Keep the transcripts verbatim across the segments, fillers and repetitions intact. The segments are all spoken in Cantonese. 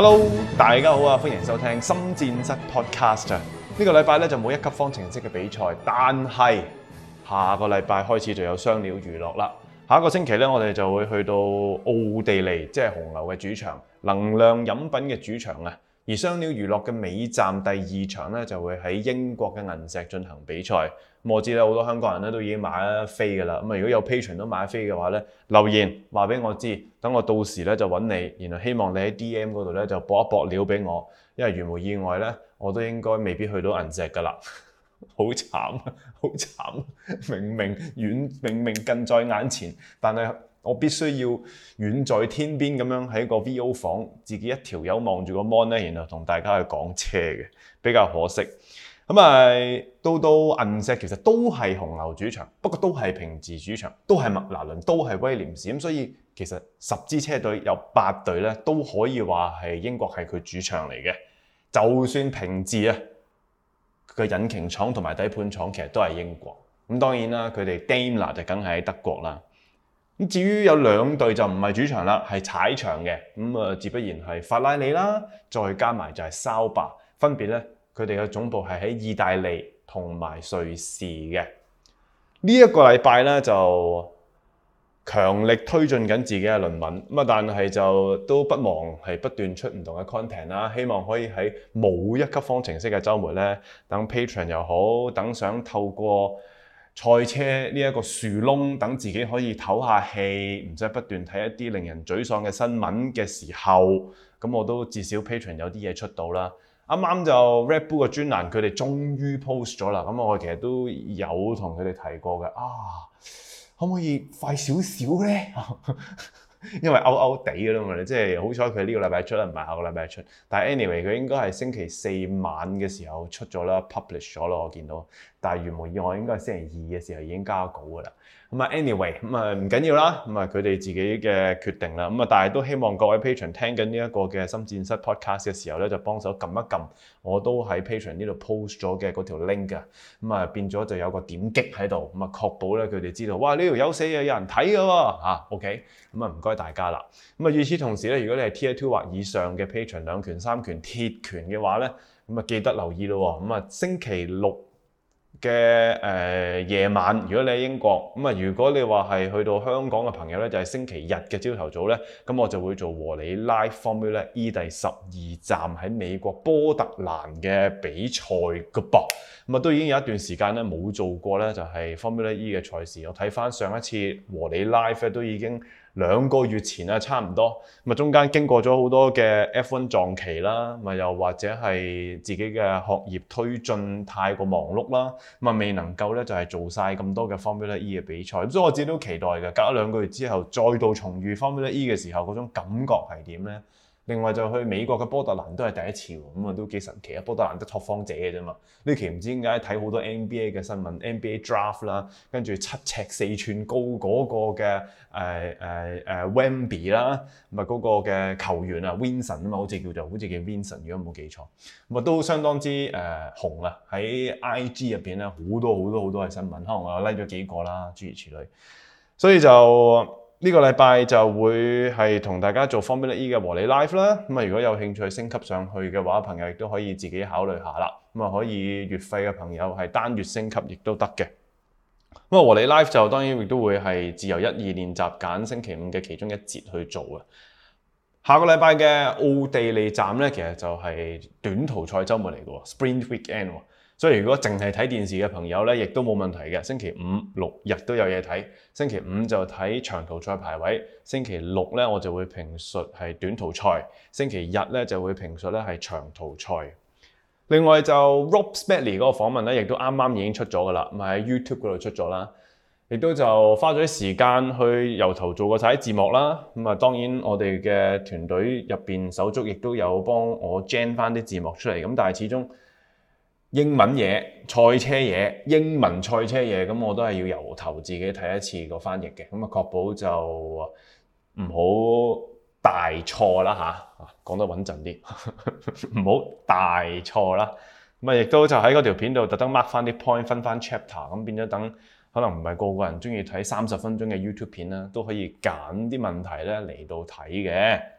Hello， 大家好啊！歡迎收聽《深戰室 Podcast》啊！呢個禮拜咧就冇一級方程式嘅比賽，但係下個禮拜開始就有雙料娛樂啦。下一個星期咧，我哋就會去到奧地利，即係紅牛嘅主場，能量飲品嘅主場啊！而雙料娛樂嘅尾站第二場咧，就會喺英國嘅銀石進行比賽。咁我知咧，好多香港人咧都已經買咗飛㗎啦。咁啊，如果有 Patreon 都買咗飛嘅話咧，留言話俾我知，等我到時咧就揾你，然後希望你喺 D M 嗰度咧就搏一搏料俾我，因為如無意外咧，我都應該未必去到銀石㗎啦。好慘啊！好慘！明明遠明明近在眼前，但係我必須要遠在天邊咁樣喺個 V O 房，自己一條友望住個 mon 咧，然後同大家去講車嘅，比較可惜。咁啊，到到銀石其實都係紅牛主場，不過都係平治主場，都係麥拿倫，都係威廉士。咁所以其實十支車隊有八隊咧，都可以話係英國係佢主場嚟嘅。就算平治啊，佢嘅引擎廠同埋底盤廠其實都係英國。咁當然啦，佢哋 Daimler 就梗係喺德國啦。咁至於有兩隊就唔係主場啦，係踩場嘅。咁啊，自不然係法拉利啦，再加埋就係 Sauber，分別咧。佢哋嘅總部係喺意大利同埋瑞士嘅。呢、這、一個禮拜咧就強力推進緊自己嘅論文，咁啊但係就都不忘係不斷出唔同嘅 content 啦，希望可以喺冇一級方程式嘅週末咧，等 Patreon 又好，等想透過賽車呢一個樹窿，等自己可以唞下氣，唔使不斷睇一啲令人沮喪嘅新聞嘅時候，咁我都至少 Patreon 有啲嘢出到啦。啱啱就 Red Bull 嘅專欄，佢哋終於 post 咗啦。咁我其實都有同佢哋提過嘅。啊，可唔可以快少少咧？因為勾勾地㗎啦嘛，即係好彩佢呢個禮拜出啦，唔係下個禮拜出。但係 anyway，佢應該係星期四晚嘅時候出咗啦 ，publish 咗咯，我見到。但係如無意外，應該係星期二嘅時候已經交稿㗎啦。咁啊 ，anyway， 咁啊唔緊要啦，咁啊佢哋自己嘅決定啦。咁啊，但係都希望各位 Patreon 聽緊呢一個嘅深戰室 podcast 嘅時候咧，就幫手撳一撳，我都喺 Patreon 呢度 post 咗嘅嗰條 link 㗎。咁啊變咗就有個點擊喺度，咁啊確保咧佢哋知道，哇呢條友死啊，有人睇㗎喎嚇 ，OK，咁啊唔該大家啦。咁啊與此同時咧，如果你係 Tier Two 或以上嘅 Patreon 兩拳三拳鐵拳嘅話咧，咁啊記得留意咯。咁啊星期六嘅誒、呃、夜晚，如果你喺英國，咁啊如果你話係去到香港嘅朋友咧，就係、是、星期日嘅朝頭早咧，咁我就會做和你 Live Formula E 第十二站喺美國波特蘭嘅比賽㗎噃，咁啊都已經有一段時間咧冇做過咧，就係 Formula E 嘅賽事。我睇翻上一次和你 Live 咧都已經兩個月前啊，差唔多咁啊，中間經過咗好多嘅 F 一 撞期啦，咪又或者係自己嘅學業推進太過忙碌啦，咁啊未能夠咧就係做晒咁多嘅 Formula E 嘅比賽，咁所以我自己都期待嘅，隔咗兩個月之後再度重遇 Formula E 嘅時候，嗰種感覺係點咧？另外就去美國嘅波特蘭都係第一次喎，咁啊都幾神奇啊！波特蘭得拓荒者嘅啫嘛，呢期唔知點解睇好多 N B A 嘅新聞 ，N B A draft 啦，跟住七尺四寸高嗰個嘅誒誒誒 Wemby 啦，咁啊嗰個嘅球員啊 Vincent 啊嘛，好似叫做好似叫 Vincent，如果冇記錯，咁啊都相當之誒、呃、紅啊！喺 I G 入邊咧好多好多好多嘅新聞，可能我 like 咗幾個啦，諸如此類，所以就。呢個禮拜就會係同大家做 Formula E 嘅和你 Live 啦，咁啊如果有興趣升級上去嘅話，朋友亦都可以自己考慮下啦。咁啊可以月費嘅朋友係單月升級亦都得嘅。咁啊和你 Live 就當然亦都會係自由一二練習揀星期五嘅其中一節去做嘅。下個禮拜嘅奧地利站咧，其實就係短途賽週末嚟嘅喎 ，Sprint Weekend 喎。所以如果淨係睇電視嘅朋友咧，亦都冇問題嘅。星期五六日都有嘢睇。星期五就睇長途賽排位，星期六咧我就會評述係短途賽，星期日咧就會評述咧係長途賽。另外就 Rob Smedley 嗰個訪問咧，亦都啱啱已經出咗噶啦，咁喺 YouTube 嗰度出咗啦。亦都就花咗啲時間去由頭做過晒啲字幕啦。咁啊，當然我哋嘅團隊入邊手足亦都有幫我 gen 翻啲字幕出嚟。咁但係始終英文嘢、賽車嘢、英文賽車嘢，咁我都係要由頭自己睇一次個翻譯嘅，咁啊確保就唔好大錯啦嚇，講得穩陣啲，唔好大錯啦。咁啊，亦都就喺嗰條片度特登 mark 翻啲 point， 分翻 chapter， 咁變咗等可能唔係個個人中意睇三十分鐘嘅 YouTube 片啦，都可以揀啲問題咧嚟到睇嘅。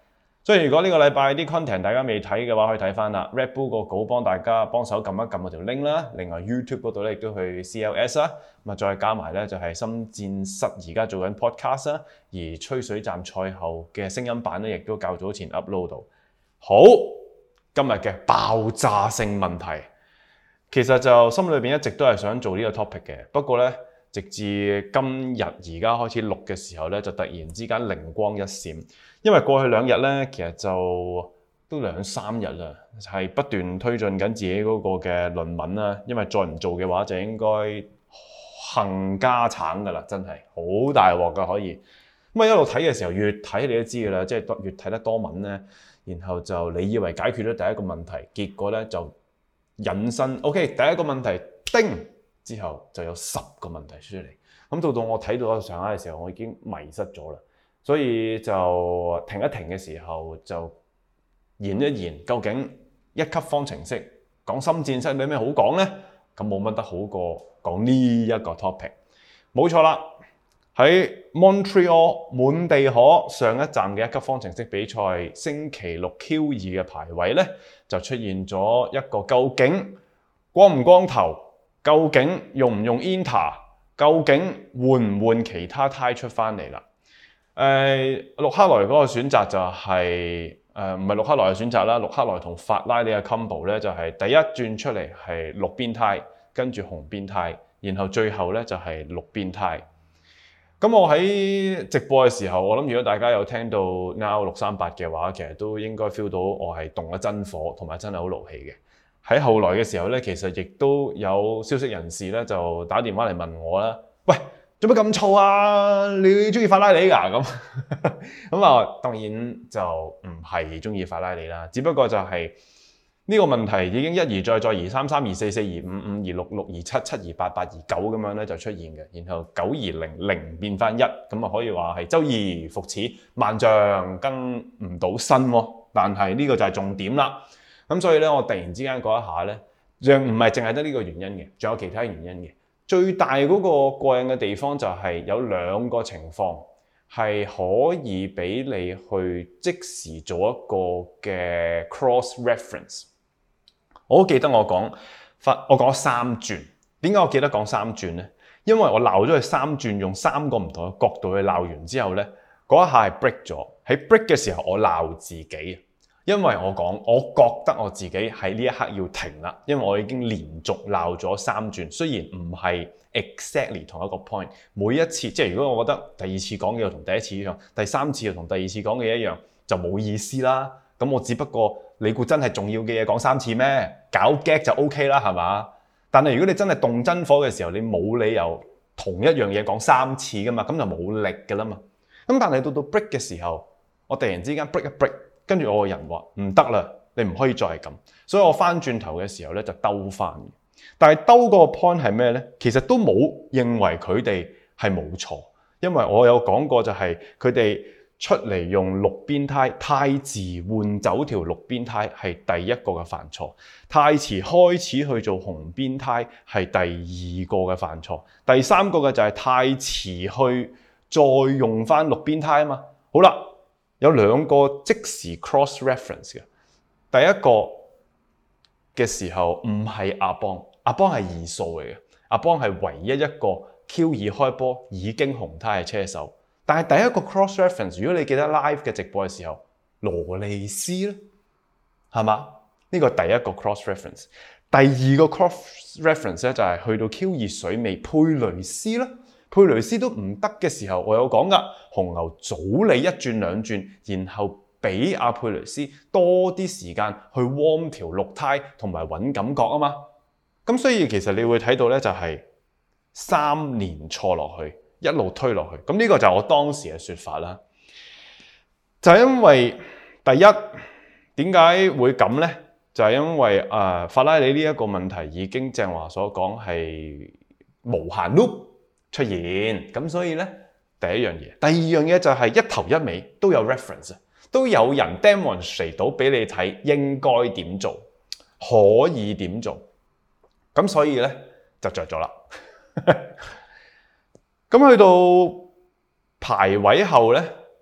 所以如果呢個禮拜啲 content 大家未睇嘅話，可以睇翻啦。Red Bull 個稿幫大家幫手撳一撳嗰條 link 啦。另外 YouTube 嗰度咧亦都去 C L S 啦。咁啊再加埋咧就係心戰室而家做緊 podcast 啦。而吹水站賽後嘅聲音版咧亦都較早前 upload 到。好，今日嘅爆炸性問題，其實就心裏邊一直都係想做呢個 topic 嘅，不過咧直至今日而家開始錄嘅時候咧，就突然之間靈光一閃。因為過去兩日咧，其實就都兩三日啦，係不斷推進緊自己嗰個嘅論文啦。因為再唔做嘅話，就應該冚家鏟噶啦，真係好大鑊噶可以。咁啊一路睇嘅時候，越睇你都知噶啦，即係越睇得多文咧，然後就你以為解決咗第一個問題，結果咧就引申 OK 第一個問題叮之後就有十個問題出嚟。咁到到我睇到上下嘅時候，我已經迷失咗啦。所以就停一停嘅時候就研一研，究竟一級方程式講心戰室有咩好講呢？咁冇乜得好過講呢一個 topic。冇錯啦，喺 Montreal 滿地可上一站嘅一級方程式比賽，星期六 Q 二嘅排位呢，就出現咗一個究竟光唔光頭，究竟用唔用 Inter， 究竟換唔換其他胎出翻嚟啦。誒陸克萊嗰個選擇就係誒唔係陸克萊嘅選擇啦，陸克萊同法拉利嘅 combo 咧就係、是、第一轉出嚟係綠邊胎，跟住紅邊胎，然後最後咧就係綠邊胎。咁我喺直播嘅時候，我諗如果大家有聽到 Now 六三八嘅話，其實都應該 feel 到我係動咗真火，同埋真係好勞氣嘅。喺後來嘅時候咧，其實亦都有消息人士咧就打電話嚟問我啦，喂，做乜咁燥啊？你中意法拉利㗎咁咁啊？當然就唔係中意法拉利啦，只不過就係呢個問題已經一而再、再而三、三而四、四而五、五而六、六而七、七而八、八而九咁樣咧就出現嘅，然後九而零、零變翻一，咁啊可以話係周而復始，萬象更唔到身喎。但係呢個就係重點啦。咁所以咧，我突然之間嗰一下咧，仲唔係淨係得呢個原因嘅，仲有其他原因嘅。最大嗰個過癮嘅地方就係有兩個情況係可以俾你去即時做一個嘅 cross reference。我好記得我講法，我講三轉。點解我記得講三轉呢？因為我鬧咗佢三轉，用三個唔同嘅角度去鬧完之後呢，嗰一下係 break 咗。喺 break 嘅時候，我鬧自己。因為我講，我覺得我自己喺呢一刻要停啦，因為我已經連續鬧咗三轉，雖然唔係 exactly 同一個 point，每一次即係如果我覺得第二次講嘅又同第一次一樣，第三次又同第二次講嘅一樣，就冇意思啦。咁我只不過你估真係重要嘅嘢講三次咩？搞 gag 就 OK 啦，係嘛？但係如果你真係動真火嘅時候，你冇理由同一樣嘢講三次噶嘛，咁就冇力噶啦嘛。咁但係到到 break 嘅時候，我突然之間 break 一 break。跟住我個人話唔得啦，你唔可以再係咁，所以我翻轉頭嘅時候咧就兜翻。但係兜嗰個 point 係咩咧？其實都冇認為佢哋係冇錯，因為我有講過就係佢哋出嚟用綠邊胎太遲換走條綠邊胎係第一個嘅犯錯，太遲開始去做紅邊胎係第二個嘅犯錯，第三個嘅就係太遲去再用翻綠邊胎啊嘛。好啦。有兩個即時 cross reference 嘅，第一個嘅時候唔係阿邦，阿邦係二數嚟嘅，阿邦係唯一一個 Q 二開波已經紅胎嘅車手。但係第一個 cross reference， 如果你記得 live 嘅直播嘅時候，羅利斯咧，係嘛？呢個第一個 cross reference， 第二個 cross reference 咧就係去到 Q 二水尾佩雷斯啦。佩雷斯都唔得嘅時候，我有講噶，紅牛早你一轉兩轉，然後俾阿佩雷斯多啲時間去 warm 條綠胎同埋揾感覺啊嘛。咁所以其實你會睇到咧，就係三年錯落去，一路推落去。咁呢個就係我當時嘅說法啦。就係因為第一點解會咁咧？就係因為啊、呃、法拉利呢一個問題已經正話所講係無限 loop。出現咁，所以咧第一樣嘢，第二樣嘢就係一頭一尾都有 reference， 都有人 demonstrate 到俾你睇應該點做，可以點做，咁所以咧就着咗啦。咁去到排位後咧，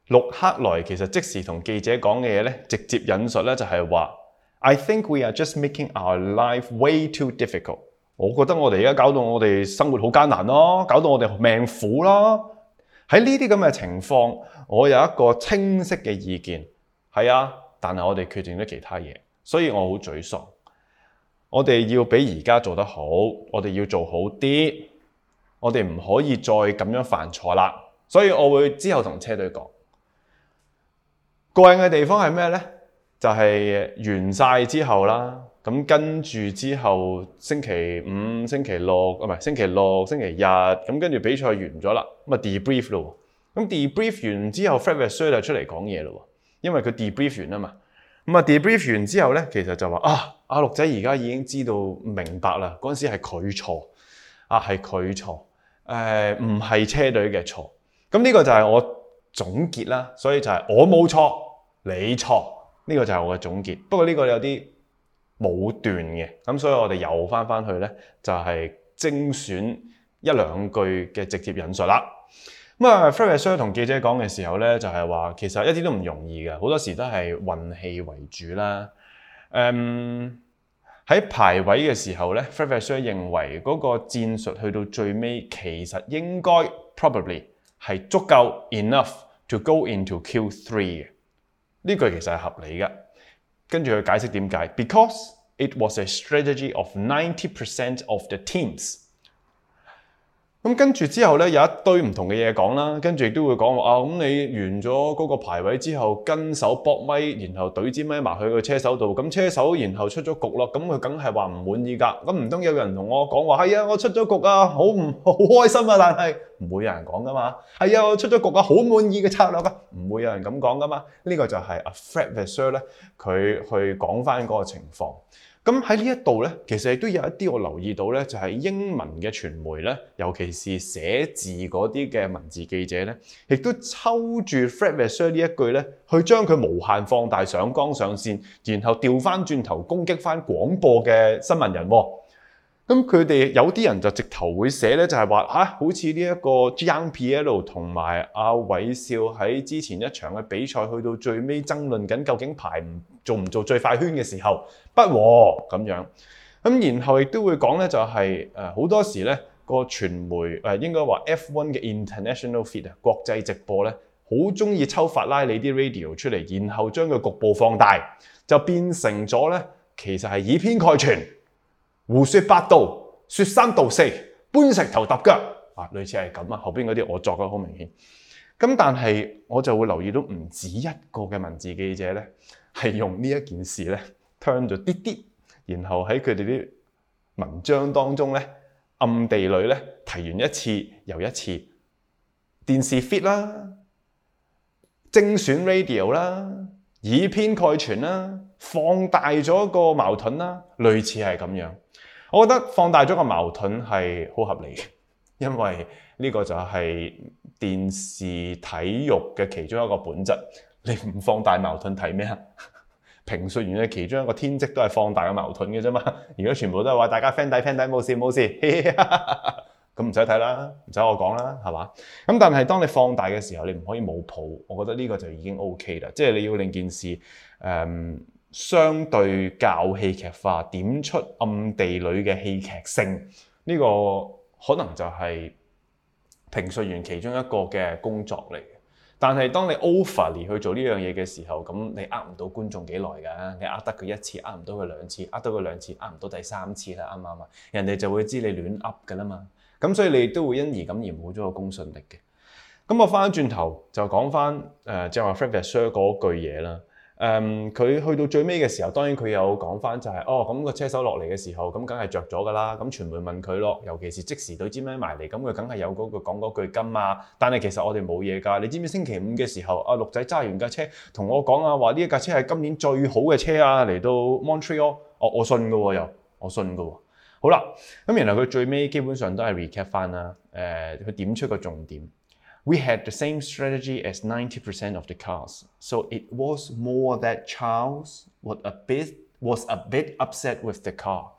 陸克萊其實即時同記者講嘅嘢咧，直接引述咧就係話 I think we are just making our life way too difficult。我覺得我哋而家搞到我哋生活好艱難咯，搞到我哋命苦咯。喺呢啲咁嘅情況，我有一個清晰嘅意見，係啊，但係我哋決定咗其他嘢，所以我好沮喪。我哋要比而家做得好，我哋要做好啲，我哋唔可以再咁樣犯錯啦。所以我會之後同車隊講，過癮嘅地方係咩呢？就係、是、完晒之後啦。咁跟住之後，星期五、星期六，唔係星期六、星期日，咁跟住比賽完咗啦，咁啊 debrief 咯。咁 debrief 完之後 Fred Vasseur 就出嚟講嘢咯，因為佢 debrief 完啊嘛。咁啊 debrief 完之後咧，其實就話啊，阿陸仔而家已經知道明白啦，嗰陣時係佢錯，啊係佢錯，誒唔係車隊嘅錯。咁呢個就係我總結啦，所以就係我冇錯，你錯，呢、這個就係我嘅總結。不過呢個有啲冇斷嘅，咁所以我哋又翻翻去咧，就係、是、精選一兩句嘅直接引述啦。咁啊 Fred Vasseur 同記者講嘅時候咧，就係、是、話其實一啲都唔容易嘅，好多時都係運氣為主啦。誒、嗯、喺排位嘅時候咧 Fred Vasseur 認為嗰個戰術去到最尾，其實應該 probably 係足夠 enough to go into Q three 嘅。呢句其實係合理嘅。跟住佢解釋點解 ，because it was a strategy of ninety percent of the teams。咁跟住之後咧，有一堆唔同嘅嘢講啦，跟住亦都會講話啊，咁你完咗嗰個排位之後，跟手搏咪，然後懟支咪埋去個車手度，咁車手然後出咗局咯，咁佢梗係話唔滿意㗎。咁唔通有人同我講話係啊，我出咗局啊，好唔好開心啊？但係唔會有人講㗎嘛。係啊，我出咗局啊，好滿意嘅策略啊，唔會有人咁講㗎嘛。呢、這個就係阿 Fred Vasseur 咧，佢去講翻嗰個情況。咁喺呢一度咧，其實亦都有一啲我留意到咧，就係英文嘅傳媒咧，尤其是寫字嗰啲嘅文字記者咧，亦都抽住 Fred Vasseur 呢一句咧，去將佢無限放大上綱上線，然後調翻轉頭攻擊翻廣播嘅新聞人喎。咁佢哋有啲人就直頭會寫咧，就係話嚇，好似呢一個 Gianpiero 同埋阿韋少喺之前一場嘅比賽，去到最尾爭論緊究竟排唔做唔做最快圈嘅時候不和咁樣。咁然後亦都會講咧，就係誒好多時咧個傳媒誒應該話 F 一 嘅 International Feed 啊，國際直播咧好中意抽法拉利啲 radio 出嚟，然後將佢局部放大，就變成咗咧其實係以偏概全。胡說八道，說三道四，搬石頭揼腳啊，類似係咁啊。後邊嗰啲我作得好明顯。咁但係我就會留意到唔止一個嘅文字記者咧，係用呢一件事咧 turn 咗啲啲，然後喺佢哋啲文章當中咧暗地裏咧提完一次又一次，電視 feed 啦，精選 radio 啦，以偏概全啦，放大咗個矛盾啦，類似係咁樣。我覺得放大咗個矛盾係好合理嘅，因為呢個就係電視體育嘅其中一個本質。你唔放大矛盾睇咩啊？評述員嘅其中一個天職都係放大個矛盾嘅啫嘛。如果全部都係話大家 friend 底 friend 底冇事冇事，咁唔使睇啦，唔使我講啦，係嘛？咁但係當你放大嘅時候，你唔可以冇譜。我覺得呢個就已經 OK 啦，即係你要令件事誒。嗯相對較戲劇化，點出暗地裏嘅戲劇性，呢、這個可能就係評述員其中一個嘅工作嚟嘅。但係當你 overly 去做呢樣嘢嘅時候，咁你呃唔到觀眾幾耐㗎？你呃得佢一次，呃唔到佢兩次，呃到佢兩次，呃唔到第三次啦，啱唔啱啊？人哋就會知你亂噏㗎啦嘛。咁所以你都會因而咁而冇咗個公信力嘅。咁我翻轉頭就講翻誒，即係話 Fred Vasseur 嗰句嘢啦。誒佢、um, 去到最尾嘅時候，當然佢有講翻就係、是、哦咁、個車手落嚟嘅時候，咁梗係着咗㗎啦。咁傳媒問佢咯，尤其是即時對支咪埋嚟，咁佢梗係有嗰、個講嗰句金啊。但係其實我哋冇嘢㗎。你知唔知星期五嘅時候，阿陸仔揸完架車同我講啊，話呢一架車係今年最好嘅車啊，嚟到 Montreal，哦我信㗎喎又，我信㗎喎。好啦，咁然後佢最尾基本上都係 recap 翻啦。誒、呃，佢點出個重點。We had the same strategy as ninety percent of the cars, so it was more that Charles was a bit was a bit upset with the car.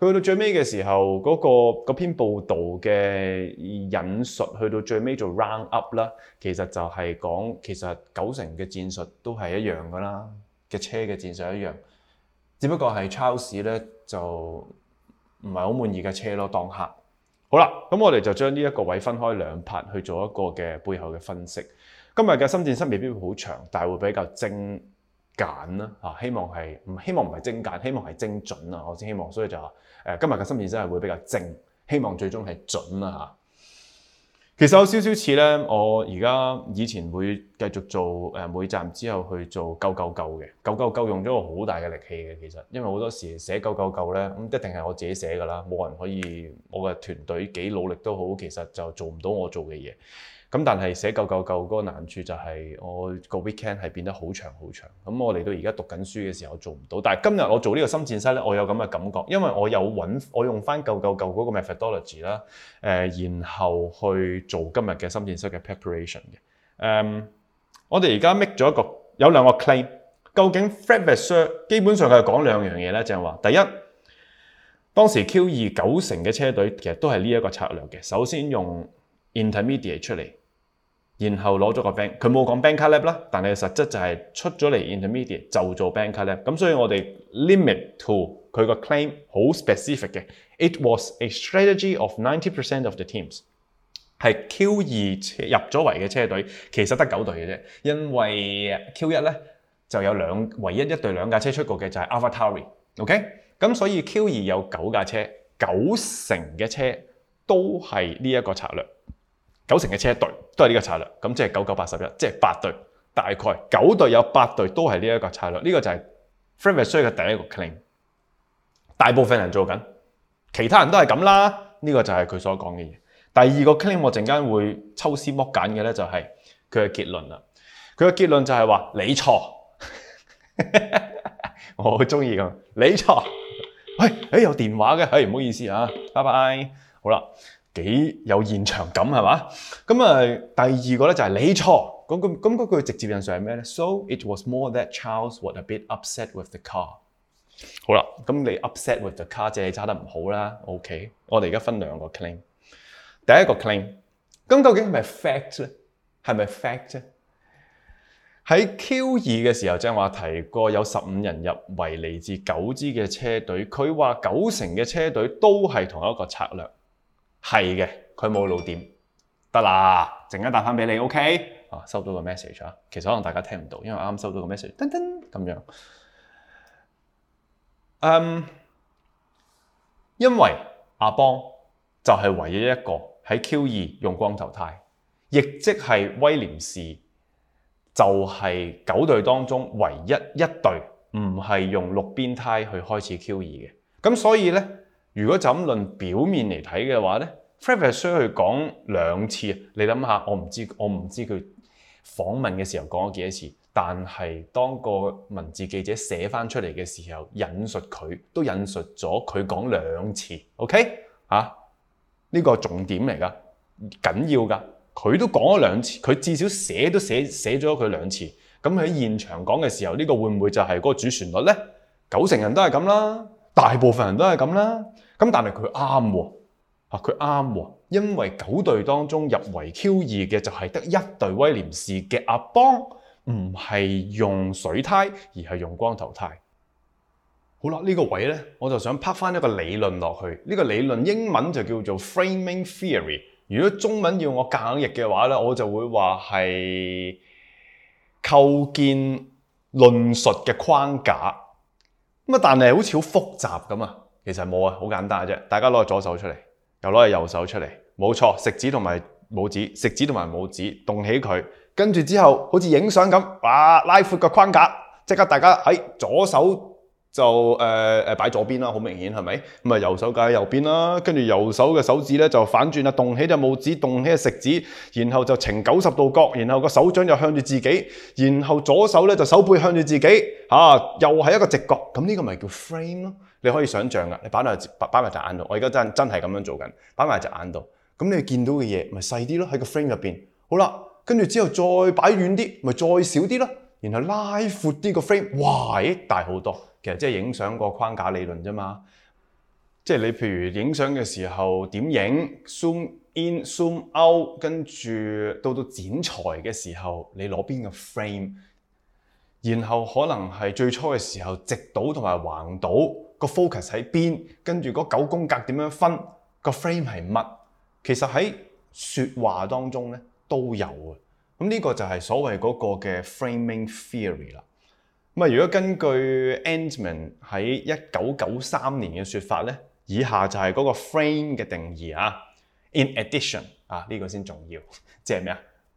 佢去到最尾嘅時候，嗰、嗰個嗰篇報導嘅引述去到最尾做 round up 啦，其實就係講其實九成嘅戰術都係一樣噶啦，嘅車嘅戰術一樣，只不過係 Charles 咧就唔係好滿意嘅車咯，當刻。好啦，咁我哋就將呢一個位分開兩 part 去做一個嘅背後嘅分析。今日嘅深戰室未必會好長，但係會比較精簡啦嚇，希望係唔希望唔係精簡，希望係精準啊！我先希望，所以就話誒今日嘅深戰室係會比較精，希望最終係準啦嚇。其實有少少似咧，我而家以前會繼續做誒每站之後去做九九九嘅，九九九用咗個好大嘅力氣嘅，其實因為好多時寫九九九咧，咁一定係我自己寫㗎啦，冇人可以，我嘅團隊幾努力都好，其實就做唔到我做嘅嘢。咁但係寫九九九嗰個難處就係我個 weekend 係變得好長好長，咁我嚟到而家讀緊書嘅時候我做唔到，但係今日我做呢個深戰室咧，我有咁嘅感覺，因為我有揾我用翻九九九嗰個 methodology 啦，誒，然後去做今日嘅深戰室嘅 preparation 嘅。誒、嗯，我哋而家 make 咗一個有兩個 claim， 究竟 Fred Vasseur 基本上係講兩樣嘢咧，就係話第一，當時 Q 二九成嘅車隊其實都係呢一個策略嘅，首先用 intermediate 出嚟。然後攞咗個 bank，佢冇講 banker lap 啦，但係實質就係出咗嚟 intermediate 就做 banker lap，咁所以我哋 limit to 佢個 claim 好 specific 嘅 ，it was a strategy of ninety percent of the teams， 係 Q 二入咗圍嘅車隊，其實得九隊嘅啫，因為 Q 一咧就有兩唯一一隊兩架車出過嘅就係 AlphaTauri，OK， 咁所以 Q 二有九架車，九成嘅車都係呢一個策略。九成嘅車隊都係呢個策略，咁即係九九八十一，即係八隊，大概九隊有八隊都係呢一個策略。呢、這個就係 Fred Vasseur 嘅第一個 claim。大部分人做緊，其他人都係咁啦。呢、這個就係佢所講嘅嘢。第二個 claim 我陣間會抽絲剝繭嘅咧，就係佢嘅結論啦。佢嘅結論就係話你錯，我好中意咁，你錯。喂，誒有電話嘅，誒唔好意思啊，拜拜。好啦。幾有現場感係嘛？咁啊，第二個咧就係你錯。咁咁咁嗰句直接印象係咩咧 ？So it was more that Charles was a bit upset with the car。好啦，咁你 upset with the car 即係你揸得唔好啦。OK， 我哋而家分兩個 claim。第一個 claim， 咁究竟係咪 fact 咧？係咪 fact 咧？喺 Q 二嘅時候，正話提過有十五人入圍嚟自九支嘅車隊，佢話九成嘅車隊都係同一個策略。係嘅，佢冇露點，得啦，陣間打翻俾你 ，OK？ 啊，收到個 message 啊，其實可能大家聽唔到，因為啱啱收到個 message，噔噔咁樣。嗯，因為阿邦就係唯一一個喺 Q 二用光頭胎，亦即係威廉士就係九隊當中唯一一隊唔係用綠邊胎去開始 Q 二嘅，咁所以咧。如果就咁論表面嚟睇嘅話咧 Fred Vasseur 去講兩次，你諗下，我唔知我唔知佢訪問嘅時候講咗幾多次，但係當個文字記者寫翻出嚟嘅時候，引述佢都引述咗佢講兩次 ，OK 嚇、啊？呢、這個重點嚟噶，緊要噶，佢都講咗兩次，佢至少寫都寫寫咗佢兩次。咁喺現場講嘅時候，呢、這個會唔會就係嗰個主旋律咧？九成人都係咁啦。大部分人都係咁啦，咁但係佢啱喎，啊佢啱喎，因為九隊當中入圍 Q 二嘅就係得一隊威廉士嘅阿邦，唔係用水胎而係用光頭胎。好啦，呢、這個位咧，我就想拍翻一個理論落去，呢、這個理論英文就叫做 framing theory， 如果中文要我夾硬譯嘅話咧，我就會話係構建論述嘅框架。咁啊，但係好似好複雜咁啊，其實冇啊，好簡單嘅啫。大家攞個左手出嚟，又攞個右手出嚟，冇錯，食指同埋拇指，食指同埋拇指動起佢，跟住之後好似影相咁，哇，拉闊個框架，即刻大家喺左手就誒誒擺左邊啦，好明顯係咪？咁啊，右手架喺右邊啦，跟住右手嘅手指咧就反轉啦，動起隻拇指，動起隻食指，然後就呈九十度角，然後個手掌就向住自己，然後左手咧就手背向住自己，嚇、啊，又係一個直角，咁呢個咪叫 frame 咯？你可以想象噶，你擺埋擺埋隻眼度，我而家真真係咁樣做緊，擺埋隻眼度，咁你見到嘅嘢咪細啲咯，喺個 frame 入邊。好啦，跟住之後再擺遠啲，咪再少啲咯，然後拉闊啲個 frame， 哇，咦，大好多。其實即係影相個框架理論啫嘛，即即係你譬如影相嘅時候點影 zoom in zoom out， 跟住到到剪裁嘅時候你攞邊個 frame， 然後可能係最初嘅時候直倒同埋橫倒個 focus 喺邊，跟住嗰九宮格點樣分，個 frame 係乜，其實喺說話當中咧都有啊。咁呢個就係所謂嗰個嘅 framing theory 啦。咁啊，如果根據 Entman 喺一九九三年嘅說法咧，以下就係嗰個 frame 嘅定義啊。In addition 啊，呢個先重要，即係咩啊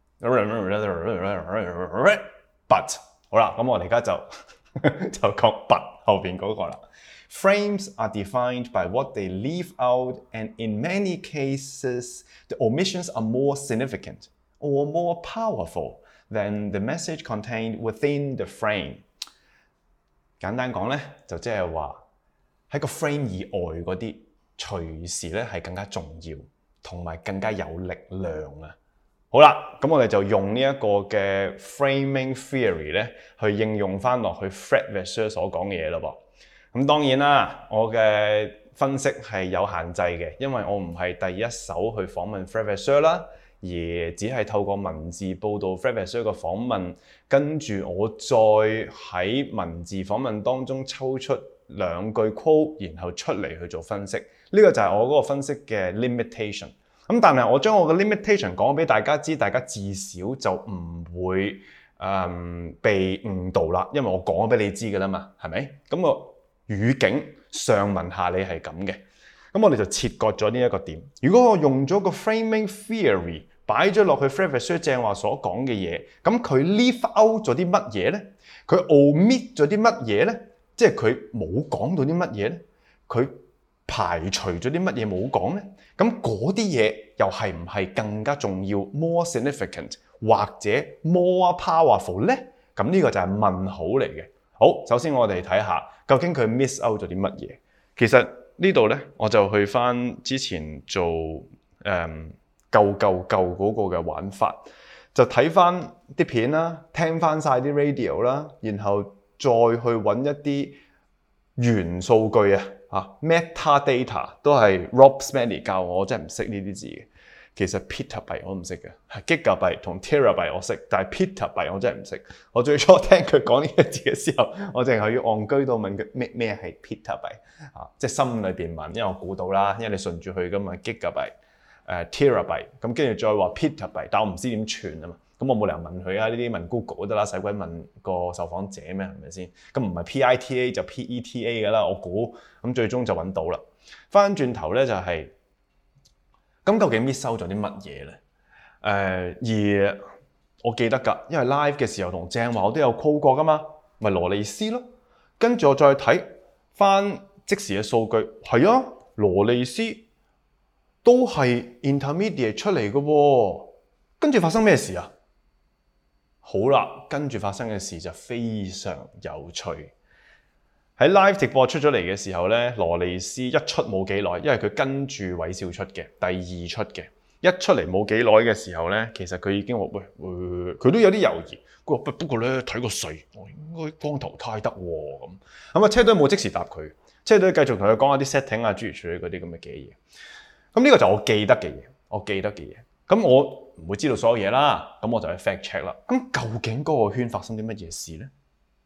？But 好啦，咁我哋而家就就講 but 後邊嗰個啦。Frames are defined by what they leave out, and in many cases, the omissions are more significant or more powerful than the message contained within the frame。簡單講咧，就即係話喺個 frame 以外嗰啲，隨時咧係更加重要，同埋更加有力量啊！好啦，咁我哋就用呢一個嘅 framing theory 咧，去應用翻落去 Fred Vasseur 所講嘅嘢咯噃。咁當然啦，我嘅分析係有限制嘅，因為我唔係第一手去訪問 Fred Vasseur 啦，而只係透過文字報導 Fred Vasseur 嘅訪問，跟住我再喺文字訪問當中抽出兩句 quote， 然後出嚟去做分析。呢、這個就係我嗰個分析嘅 limitation。咁但係我將我嘅 limitation 講俾大家知，大家至少就唔會誒、嗯、被誤導啦，因為我講咗俾你知㗎啦嘛，係咪？咁個語境上文下理係咁嘅，咁我哋就切割咗呢一個點。如果我用咗個 framing theory 擺咗落去 Fred Vasseur 正話所講嘅嘢，咁佢 leave out 咗啲乜嘢咧？佢 omit 咗啲乜嘢咧？即係佢冇講到啲乜嘢咧？佢排除咗啲乜嘢冇講咧？咁嗰啲嘢又係唔係更加重要 more significant 或者 more powerful 咧？咁呢個就係問號嚟嘅。好，首先我哋睇下究竟佢 miss out 咗啲乜嘢。其實呢度咧，我就去翻之前做誒舊舊舊嗰個嘅玩法，就睇翻啲片啦，聽翻晒啲 radio 啦，然後再去揾一啲元數據啊，啊 metadata 都係 Rob Smedley 教我，我真係唔識呢啲字嘅。其實 petabyte 我唔識嘅，係 gigabyte 同 terabyte 我識，但係 petabyte 我真係唔識。我最初聽佢講呢個字嘅時候，我淨係要戇居到問佢咩咩係 petabyte 啊，即係心裏邊問，因為我估到啦，因為你順住去噶嘛 gigabyte、誒 terabyte，咁跟住再話 petabyte，但我唔知點串啊嘛，咁我冇理由問佢啊，呢啲問 Google 都得啦，使鬼問個受訪者咩？係咪先？咁唔係 P I T A 就 P E T A 噶啦，我估咁最終就揾到啦。翻轉頭咧就係、是。咁究竟 miss 收咗啲乜嘢咧？誒、呃，而我記得㗎，因為 live 嘅時候同正話我都有 call 過㗎嘛，咪羅利斯咯。跟住我再睇翻即時嘅數據，係啊，羅利斯都係 intermediate 出嚟嘅喎。跟住發生咩事啊？好啦，跟住發生嘅事就非常有趣。喺 live 直播出咗嚟嘅時候咧，羅利斯一出冇幾耐，因為佢跟住韋少出嘅，第二出嘅，一出嚟冇幾耐嘅時候咧，其實佢已經話喂，佢、呃、都有啲猶豫。佢話不不過咧睇個勢，我應該光頭胎得喎咁。咁啊，車隊冇即時答佢，車隊繼續同佢講下啲 setting 啊，諸如此類嗰啲咁嘅嘅嘢。咁呢個就我記得嘅嘢，我記得嘅嘢。咁我唔會知道所有嘢啦，咁我就去 fact check 啦。咁究竟嗰個圈發生啲乜嘢事咧？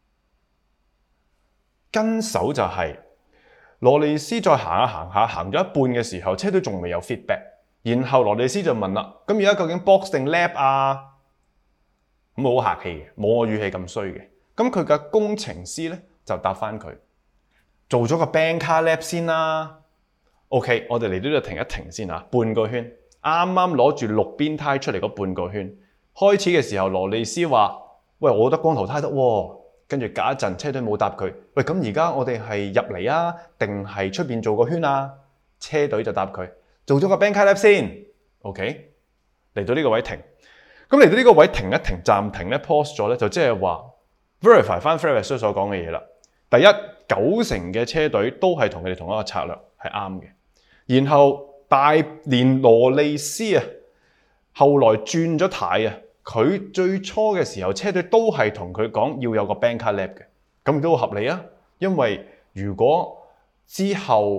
跟手就係、是、羅利斯再行下行下，行咗一半嘅時候，車隊仲未有 feedback， 然後羅利斯就問啦：咁而家究竟 box 定 lap 啊？咁好客氣嘅，冇我語氣咁衰嘅。咁佢嘅工程師咧就答翻佢：做咗個 bank car lap 先啦。OK， 我哋嚟到呢度停一停先啊，半個圈，啱啱攞住六邊胎出嚟嗰半個圈。開始嘅時候，羅利斯話：喂，我覺得光頭胎得喎。跟住隔一陣，車隊冇答佢。喂，咁而家我哋係入嚟啊，定係出邊做個圈啊？車隊就答佢：做咗個 bank car lap 先。OK， 嚟到呢個位停。咁嚟到呢個位停一停，暫停咧 pause 咗咧，就即係話 verify 翻 Fred Vasseur 所講嘅嘢啦。第一，九成嘅車隊都係同佢哋同一個策略係啱嘅。然後大連羅利斯啊，後來轉咗軚啊。佢最初嘅時候，車隊都係同佢講要有個 bank car lap 嘅，咁都好合理啊。因為如果之後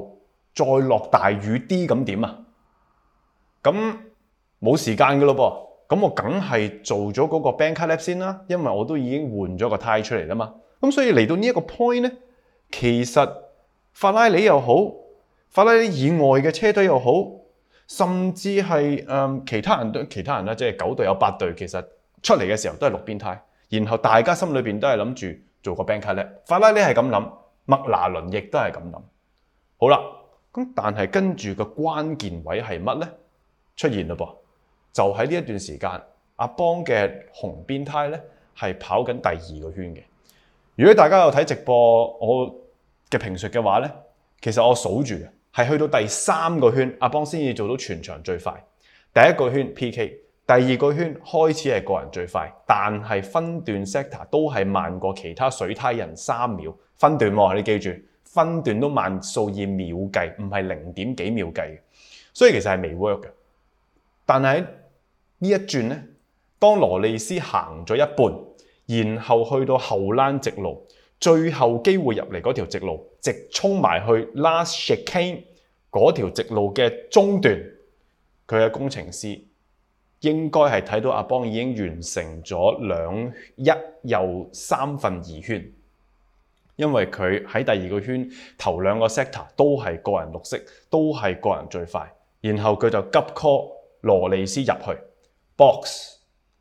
再落大雨啲咁點啊？咁冇時間㗎咯噃，咁我梗係做咗嗰個 banker lap 先啦，因為我都已經換咗個胎出嚟啦嘛。咁所以嚟到呢一個 point 咧，其實法拉利又好，法拉利以外嘅車隊又好，甚至係誒、嗯、其他人都其他人啦，即係九隊有八隊，其實出嚟嘅時候都係六邊胎，然後大家心裏邊都係諗住做個 banker lap。法拉利係咁諗，麥拿倫亦都係咁諗。好啦，咁但係跟住個關鍵位係乜咧？出現嘞噃，就喺呢一段時間，阿邦嘅紅邊胎咧係跑緊第二個圈嘅。如果大家有睇直播我嘅評述嘅話咧，其實我數住嘅係去到第三個圈，阿邦先至做到全場最快。第一個圈 P K， 第二個圈開始係個人最快，但係分段 sector 都係慢過其他水胎人三秒。分段喎，你記住，分段都慢數以秒計，唔係零點幾秒計嘅，所以其實係未 work 嘅。但係呢一轉咧，當羅利斯行咗一半，然後去到後欄直路，最後機會入嚟嗰條直路，直衝埋去 last chicane 嗰條直路嘅中段，佢嘅工程師應該係睇到阿邦已經完成咗兩一又三分二圈，因為佢喺第二個圈頭兩個 sector 都係個人綠色，都係個人最快，然後佢就急 call。羅利斯入去 box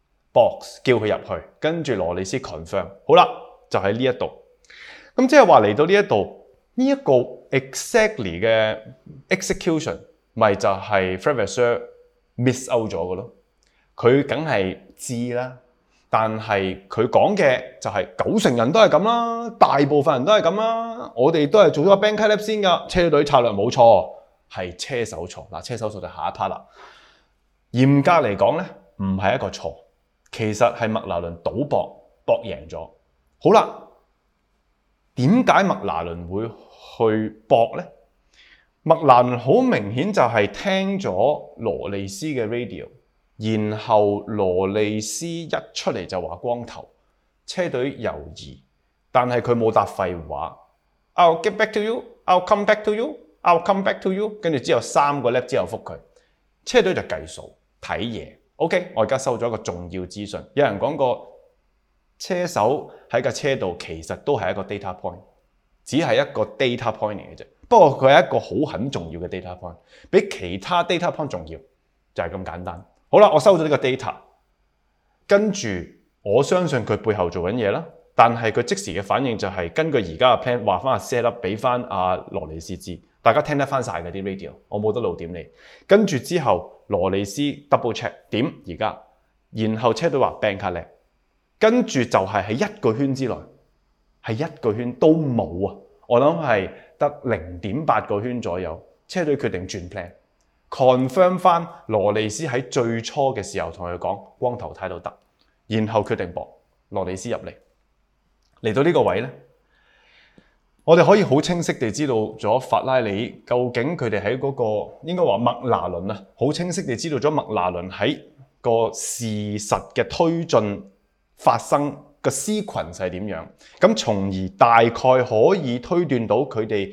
box 叫佢入去，跟住羅利斯 confirm 好啦，就喺呢一度。咁即係話嚟到呢一度呢一個 exactly 嘅 execution，咪就係 Fred Vasseur miss out 咗嘅咯。佢梗係知啦，但係佢講嘅就係九成人都係咁啦，大部分人都係咁啦。我哋都係做咗個 banker lap 先㗎，車隊策略冇錯，係車手錯嗱。車手錯就下一 part 啦。嚴格嚟講咧，唔係一個錯，其實係麥拿倫賭博博贏咗。好啦，點解麥拿倫會去博咧？麥拿倫好明顯就係聽咗羅利斯嘅 radio， 然後羅利斯一出嚟就話光頭，車隊猶豫，但係佢冇答廢話。I'll get back to you, I'll come back to you, I'll come back to you， 跟住之後三個 lap 之後覆佢，車隊就計數。睇嘢 ，OK， 我而家收咗一個重要資訊。有人講過，車手喺架車度其實都係一個 data point， 只係一個 data point 嚟嘅啫。不過佢係一個好很重要嘅 data point， 比其他 data point 重要，就係咁簡單。好啦，我收咗呢個 data， 跟住我相信佢背後做緊嘢啦。但係佢即時嘅反應就係根據而家嘅 plan 話翻阿 set up 俾翻阿羅利斯知。大家聽得翻晒嘅啲 radio， 我冇得露點你。跟住之後，羅利斯 double check 點而家，然後車隊話 banker lap， 跟住就係喺一個圈之內，係一個圈都冇啊！我諗係得零點八個圈左右，車隊決定轉 plan，confirm 翻羅利斯喺最初嘅時候同佢講光頭態都得，然後決定博羅利斯入嚟。嚟到呢個位咧。我哋可以好清晰地知道咗法拉利究竟佢哋喺嗰個應該話麥拿倫啊，好清晰地知道咗麥拿倫喺個事實嘅推進發生個 sequence 係點樣，咁從而大概可以推斷到佢哋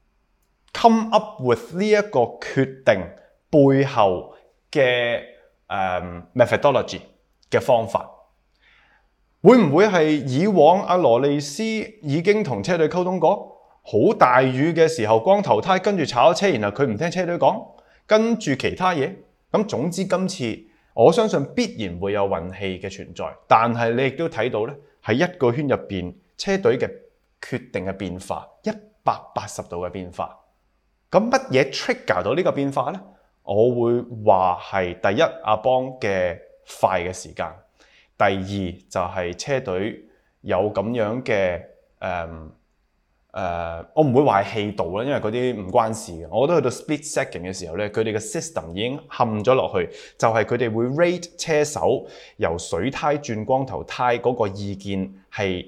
come up with 呢一個決定背後嘅誒、um, methodology 嘅方法。會唔會係以往阿羅利斯已經同車隊溝通過？好大雨嘅時候，光頭胎跟住炒車，然後佢唔聽車隊講，跟住其他嘢。咁總之今次我相信必然會有運氣嘅存在，但係你亦都睇到咧，喺一個圈入邊，車隊嘅決定嘅變化，一百八十度嘅變化。咁乜嘢 trigger 到呢個變化咧？我會話係第一，阿邦嘅快嘅時間。第二就係車隊有咁樣嘅誒誒，我唔會話係氣道啦，因為嗰啲唔關事嘅。我覺得去到 split second 嘅時候咧，佢哋嘅 system 已經陷咗落去，就係佢哋會 rate 車手由水胎轉光頭胎嗰個意見係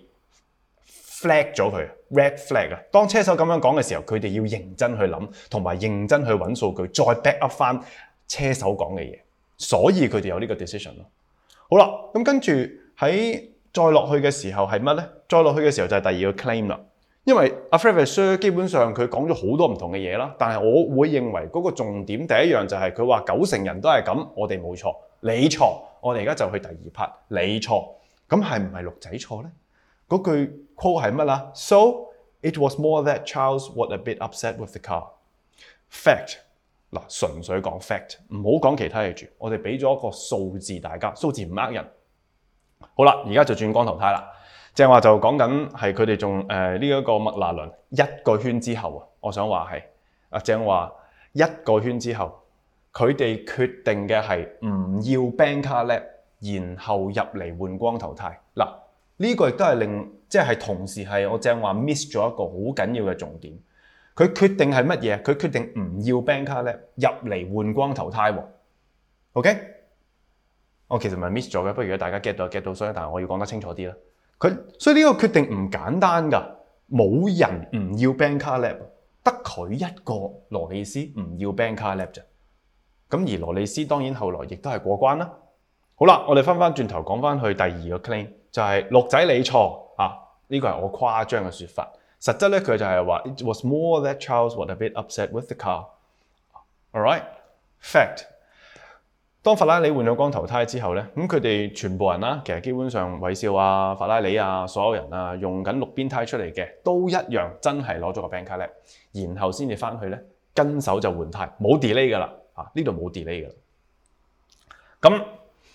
flag 咗佢 red flag 啊！當車手咁樣講嘅時候，佢哋要認真去諗，同埋認真去揾數據，再 back up 翻車手講嘅嘢，所以佢哋有呢個 decision 咯。好啦，咁跟住喺再落去嘅時候係乜咧？再落去嘅時候就係第二個 claim 啦。 因為阿 Fred Vasseur 基本上佢講咗好多唔同嘅嘢啦，但係我會認為嗰個重點第一樣就係佢話九成人都係咁，我哋冇錯，你錯。我哋而家就去第二 part， 你錯。咁係唔係鹿仔錯咧？嗰句 quote 係乜啦 ？So it was more that Charles was a bit upset with the car. Fact 嗱，純粹講 fact， 唔好講其他嘢住。我哋俾咗一個數字大家，數字唔呃人。好啦，而家就轉光頭胎啦。正話就講緊係佢哋仲誒呢一個麥拿倫一個圈之後啊，我想話係啊正話一個圈之後，佢哋決定嘅係唔要 Banker Lap， 然後入嚟換光頭胎。嗱，呢個亦都係令即係同時係我正話 miss 咗一個好緊要嘅重點。佢決定係乜嘢？佢決定唔要 Banker Lap 入嚟換光頭胎喎。OK， 我其實唔係 miss 咗嘅，不過如果大家 get 到 get 到，所以但係我要講得清楚啲啦。佢所以呢個決定唔簡單㗎，冇人唔要 Banker Lap， 得佢一個羅利斯唔要 Banker Lap 啫。咁而羅利斯當然後來亦都係過關啦。好啦，我哋翻翻轉頭講翻去第二個 claim， 就係鹿仔你錯啊！呢個係我誇張嘅説法。實質咧佢就係話 It was more that Charles was a bit upset with the car. Alright, fact。當法拉利換咗光頭胎之後咧，咁佢哋全部人啦，其實基本上韋少啊、法拉利啊，所有人啊用緊六邊胎出嚟嘅，都一樣真係攞咗個 Banker Lap， 然後先至翻去咧跟手就換胎，冇 delay 噶啦，啊呢度冇 delay 噶啦。咁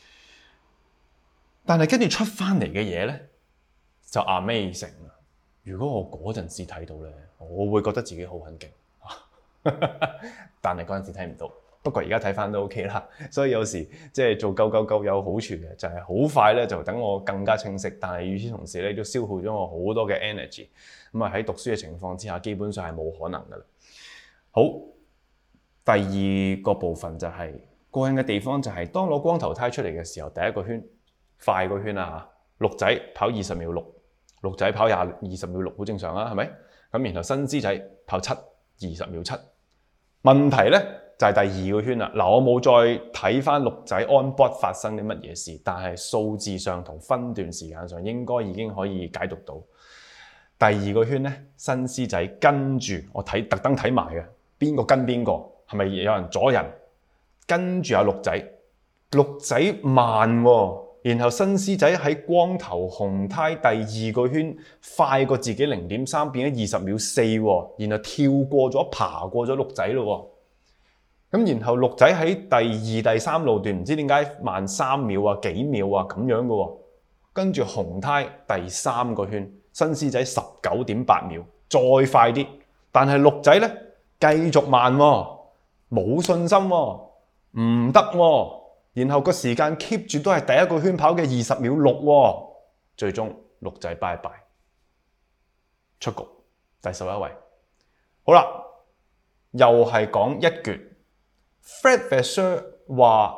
但係跟住出翻嚟嘅嘢咧就 amazing 啦。如果我嗰陣時睇到咧，我會覺得自己好撚勁，但係嗰陣時睇唔到。不過而家睇翻都 OK 啦，所以有時即係做九九九有好處嘅，就係、是、好快咧就等我更加清晰。但係與此同時咧，都消耗咗我好多嘅 energy。咁啊喺讀書嘅情況之下，基本上係冇可能噶啦。好，第二個部分就係、是、過癮嘅地方就係、是、當攞光頭胎出嚟嘅時候，第一個圈快個圈啊嚇，鹿仔跑二十秒六，鹿仔跑廿二十秒六好正常啦，係咪？咁然後新獅仔跑七二十秒七，問題咧？就係第二個圈啦。嗱，我冇再睇翻鹿仔 on board 發生啲乜嘢事，但係數字上同分段時間上應該已經可以解讀到。第二個圈咧，新獅仔跟住我睇特登睇埋嘅，邊個跟邊個？係咪有人阻人？跟住阿鹿仔，鹿仔慢喎、哦，然後新獅仔喺光頭紅胎第二個圈快過自己零點三，變咗二十秒四喎，然後跳過咗爬過咗鹿仔咯喎。咁然後鹿仔喺第二、第三路段唔知點解慢三秒啊、幾秒啊咁樣嘅喎，跟住紅胎第三個圈，新獅仔十九點八秒，再快啲，但係鹿仔咧繼續慢喎，冇信心喎，唔得喎，然後個時間 keep 住都係第一個圈跑嘅二十秒六喎，最終鹿仔拜拜出局，第十一位。好啦，又係講一橛。Fred Vasseur 話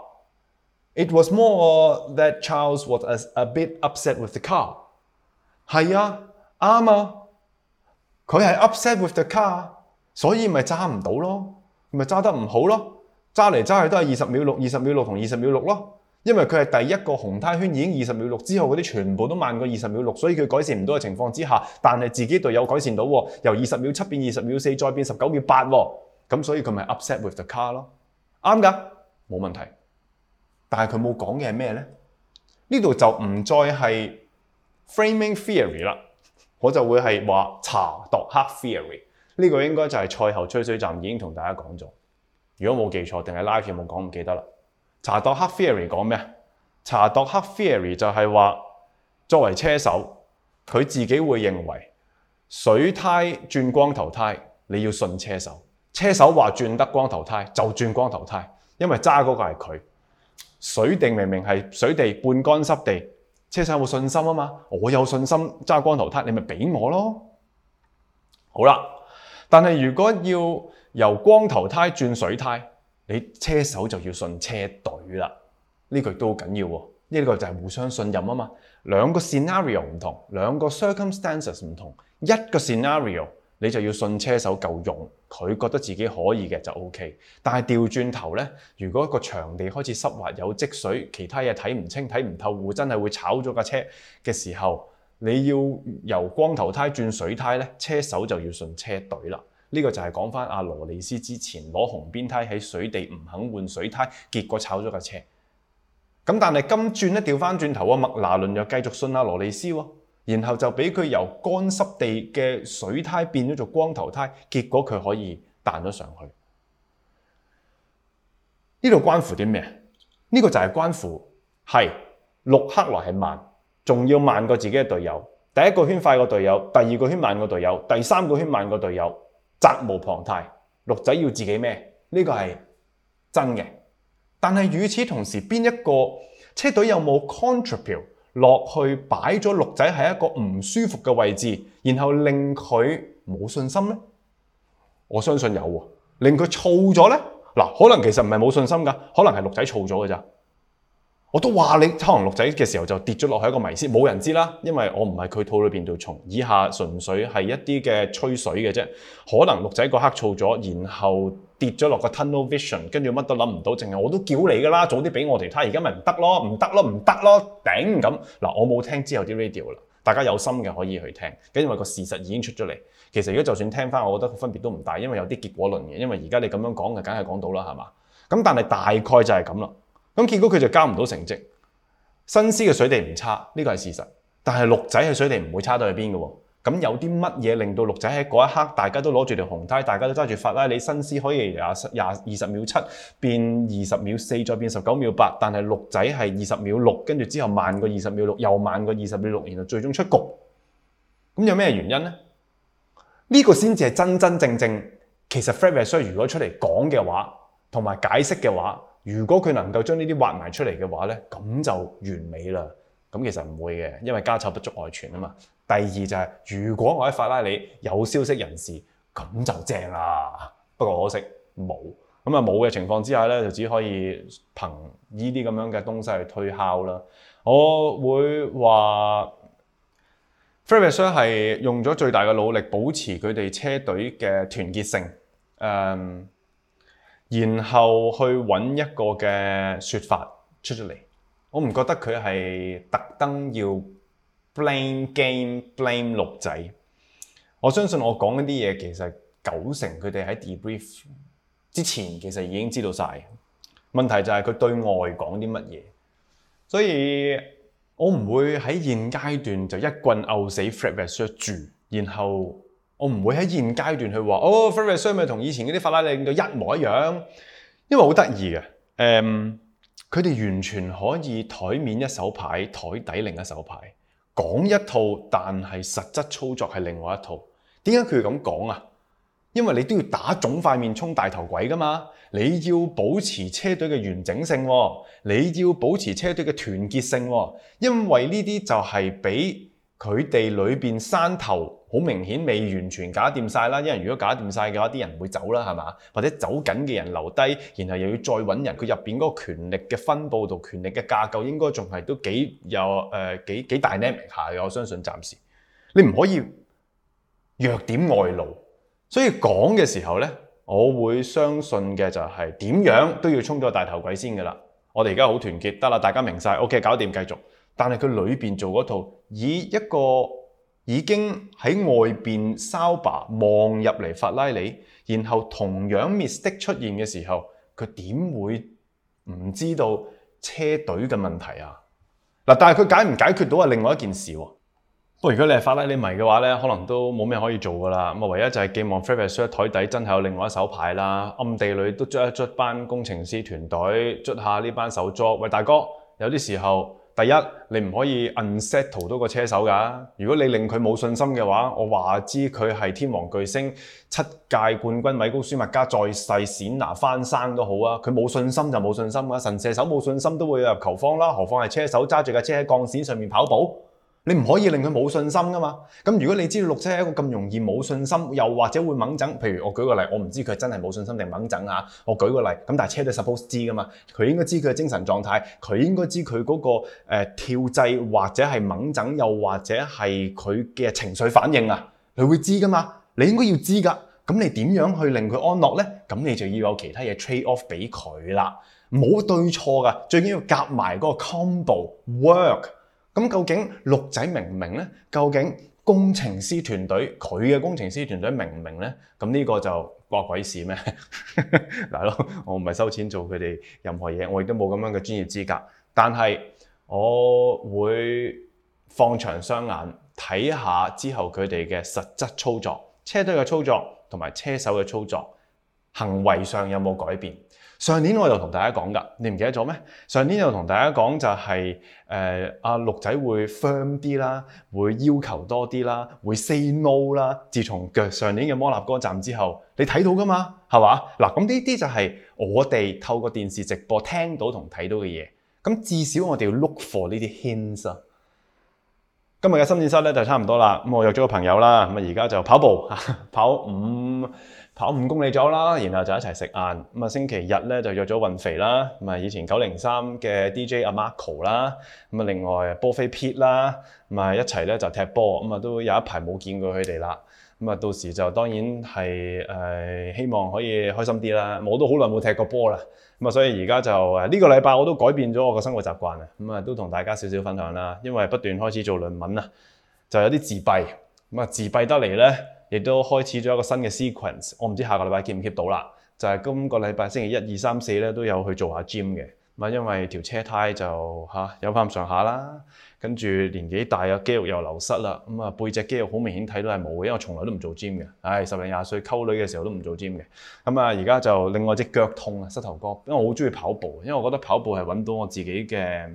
It was more that Charles was a, a bit upset with the car。係啊，啱啊，佢係 upset with the car， 所以咪揸唔到咯，咪揸得唔好咯，揸嚟揸去都係二十秒六、二十秒六同二十秒六咯。因為佢係第一個紅胎圈已經二十秒六之後嗰啲全部都慢過二十秒六，所以佢改善唔到嘅情況之下，但係自己隊友改善到喎，由二十秒七變二十秒四，再變十九秒八喎，咁所以佢咪 upset with the car 咯。啱㗎，冇問題。但係佢冇講嘅係咩咧？呢度就唔再係 framing theory 啦，我就會係話查度克 theory。呢個應該就係賽後吹水站已經同大家講咗。如果冇記錯，定係 live 有冇講唔記得啦。查度克 theory 講咩？查度克 theory 就係話作為車手，佢自己會認為水胎轉光頭胎，你要信車手。車手話轉得光頭胎就轉光頭胎，因為揸嗰個係佢。水地明明係水地半乾濕地，車手有冇信心啊嘛？我有信心揸光頭胎，你咪俾我咯。好啦，但係如果要由光頭胎轉水胎，你車手就要信車隊啦。呢句都好緊要喎，呢個就係互相信任啊嘛。兩個 scenario 唔同，兩個 circumstances 唔同，一個 scenario。你就要信車手夠用，佢覺得自己可以嘅就 OK。但係調轉頭咧，如果一個場地開始濕滑有積水，其他嘢睇唔清睇唔透，會真係會炒咗架車嘅時候， 你要由光頭胎轉水胎咧，車手就要順車隊啦。呢、這個就係講翻阿羅利斯之前攞紅邊胎喺水地唔肯換水胎，結果炒咗架車。咁但係今轉咧調翻轉頭啊，麥拿倫又繼續信阿羅利斯喎，然後就俾佢由乾濕地嘅水胎變咗做光頭胎，結果佢可以彈咗上去。呢度關乎啲咩？呢、這個就係關乎係陸克萊係慢，仲要慢過自己嘅隊友。第一個圈快過隊友，第二個圈慢過隊友，第三個圈慢過隊友，責無旁貸。陸仔要自己孭，呢、這個係真嘅。但係與此同時，邊一個車隊有冇 contribute 落去擺咗陸仔喺一個唔舒服嘅位置，然後令佢冇信心呢？我相信有喎，令佢燥咗呢？嗱，可能其實唔係冇信心㗎，可能係陸仔燥咗㗎咋。我都話你可能陸仔嘅時候就跌咗落去一個迷思，冇人知啦，因為我唔係佢肚裏邊條蟲，以下純粹係一啲嘅吹水嘅啫。可能陸仔嗰刻燥咗，然後跌咗落個 tunnel vision，跟住乜都諗唔到，淨係我都叫你噶啦，早啲俾我哋睇，而家咪唔得咯，唔得咯，唔得咯，頂咁嗱。我冇聽之後啲 radio 啦，大家有心嘅可以去聽，因為個事實已經出咗嚟。其實如果就算聽翻，我覺得分別都唔大，因為有啲結果論嘅，因為而家你咁樣講嘅，梗係講到啦，係嘛？咁但係大概就係咁啦。咁結果佢就交唔到成績。新斯嘅水地唔差，呢個係事實。但係陸仔嘅水地唔會差到去邊嘅喎。咁有啲乜嘢令到陸仔喺嗰一刻，大家都攞住條紅胎，大家都揸住法拉利，新斯可以廿廿二十秒七變二十秒四，再變十九秒八，但係陸仔係二十秒六，跟住之後慢過二十秒六，又慢過二十秒六，然後最終出局。咁有咩原因呢？呢、這個先至係真真正正，其實 Fred Vasseur 如果出嚟講嘅話，同埋解釋嘅話，如果佢能夠將呢啲挖埋出嚟嘅話咧，咁就完美啦。咁其實唔會嘅，因為家醜不足外傳啊嘛。第二就係、是，如果我喺法拉利有消息人士，咁就正啦。不過可惜冇，咁啊冇嘅情況之下咧，就只可以憑呢啲咁樣嘅東西去推敲啦。我會話 Fred Vasseur 係用咗最大嘅努力保持佢哋車隊嘅團結性，嗯然後去揾一個嘅說法出咗嚟，我唔覺得佢係特登要 blame game blame 陸仔。我相信我講嗰啲嘢其實九成佢哋喺 debrief 之前其實已經知道晒。問題就係佢對外講啲乜嘢，所以我唔會喺現階段就一棍毆死 Fred Vasseur 住，然後我唔會喺現階段去話哦 Fred Vasseur 咪同以前嗰啲法拉利領隊一模一樣，因為好得意嘅，誒、嗯，佢哋完全可以台面一手牌，台底另一手牌，講一套，但係實質操作係另外一套。點解佢要咁講啊？因為你都要打腫塊面充大頭鬼噶嘛，你要保持車隊嘅完整性，你要保持車隊嘅團結性，因為呢啲就係俾佢哋裏邊山頭好明顯未完全搞掂晒啦，因為如果搞掂晒嘅話，啲人唔會走啦，係嘛？或者走緊嘅人留低，然後又要再揾人，佢入邊嗰個權力嘅分佈同權力嘅架構應該仲係都幾有誒、呃、幾幾 dynamic 下嘅，我相信暫時你唔可以弱點外露，所以講嘅時候咧，我會相信嘅就係點樣都要衝咗大頭鬼先噶啦。我哋而家好團結，得啦，大家明晒 OK 搞掂繼續。但係佢裏邊做嗰套，以一個已經喺外邊 Sauber 望入嚟法拉利，然後同樣 mistake 出現嘅時候，佢點會唔知道車隊嘅問題啊？嗱，但係佢解唔解決到係另外一件事喎。不過如果你係法拉利迷嘅話咧，可能都冇咩可以做噶啦。咁啊，唯一就係寄望 Fred Vasseur 台底真係有另外一手牌啦，暗地裏都捽一捽班工程師團隊，捽下呢班手足。喂，大哥，有啲時候。第一，你唔可以 unsettle 到個車手㗎。如果你令佢冇信心嘅話，我話知佢係天王巨星、七屆冠軍米高舒麥加再世冼拿翻生都好啊。佢冇信心就冇信心㗎。神射手冇信心都會入球荒啦，何況係車手揸住架車喺鋼線上面跑步。你唔可以令佢冇信心噶嘛？咁如果你知道陸仔係一個咁容易冇信心，又或者會猛整，譬如我舉個例，我唔知佢真係冇信心定猛整啊。我舉個例，咁但係車隊 suppose 知噶嘛？佢應該知佢嘅精神狀態，佢應該知佢嗰、那個誒、呃、跳掣或者係猛整，又或者係佢嘅情緒反應啊，佢會知噶嘛？你應該要知噶。咁你點樣去令佢安樂咧？咁你就要有其他嘢 trade off 俾佢啦。冇對錯噶，最緊要夾埋嗰個 combo work。 咁究竟陸仔明唔明呢？究竟工程師團隊佢嘅工程師團隊明唔明呢？咁呢個就關鬼事咩？大佬，我唔係收錢做佢哋任何嘢，我亦都冇咁樣嘅專業資格。但係我會放長雙眼睇下之後佢哋嘅實質操作，車隊嘅操作同埋車手嘅操作行為上有冇改變？上年我就同大家講㗎，你唔記得咗咩？上年就同大家講就係誒阿陸仔會 firm 啲啦，會要求多啲啦，會 say no 啦。自從腳上年嘅摩納哥站之後，你睇到㗎嘛？係嘛？嗱，咁呢啲就係我哋透過電視直播聽到同睇到嘅嘢。咁至少我哋要 look for 呢啲 hints 啊。今日嘅深圳室咧就差唔多啦。咁我約咗個朋友啦，咁啊而家就跑步，跑五。跑五公里咗啦，然後就一齊食晏。咁啊星期日咧就約咗運肥啦，咁啊以前九零三嘅 D J 阿 Marco 啦，咁啊另外波飛 Pete 啦，咁啊一齊咧就踢波，咁啊都有一排冇見過佢哋啦。咁啊到時就當然係誒、呃、希望可以開心啲啦。我都好耐冇踢過波啦，咁啊所以而家就誒呢個禮拜我都改變咗我個生活習慣啊。咁啊都同大家少少分享啦，因為不斷開始做論文啊，就有啲自閉，咁啊自閉得嚟咧。亦都開始咗一個新嘅 sequence，我唔知下個禮拜 keep 唔 keep 到啦。就係、是、今個禮拜星期一、二、三、四咧都有去做下 gym 嘅。咁啊，因為條車胎就嚇、啊、有翻咁上下啦，跟住年紀大啊，肌肉又流失啦。咁啊，背脊肌肉好明顯睇到係冇嘅，因為我從來都唔做 gym 嘅。唉、哎，十零廿歲溝女嘅時候都唔做 gym 嘅。咁啊，而家就另外隻腳痛啊，膝頭哥，因為我好中意跑步，因為我覺得跑步係揾到我自己嘅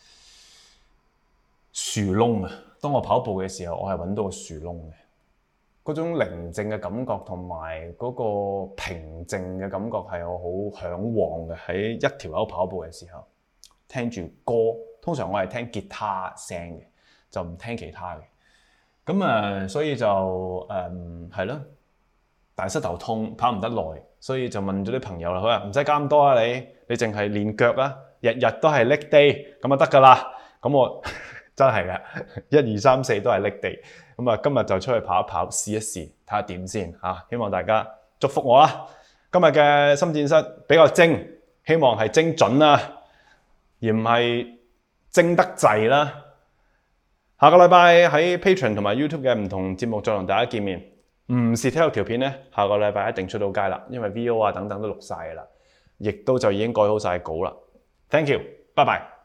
樹窿啊。當我跑步嘅時候，我係揾到個樹窿嘅。嗰種寧靜嘅感覺同埋嗰個平靜嘅感覺係我好嚮往嘅。喺一條友跑步嘅時候，聽住歌，通常我係聽吉他聲嘅，就唔聽其他嘅。咁誒，所以就誒係咯，大膝頭痛，跑唔得耐，所以就問咗啲朋友啦。佢話唔使加咁多啊，你你淨係練腳啊，日日都係 leg day 咁就得㗎啦。咁我真係嘅，一二三四都係 leg day。咁啊，今日就出去跑一跑，試一試，睇下點先嚇。希望大家祝福我啦。今日嘅深戰室比較精，希望係精準啦，而唔係精得滯啦。下個禮拜喺 Patreon 同埋 YouTube 嘅唔同節目再同大家見面。唔是體育條片咧，下個禮拜一定出到街啦，因為 V O 啊等等都錄晒㗎啦，亦都就已經改好晒稿啦。Thank you，拜拜。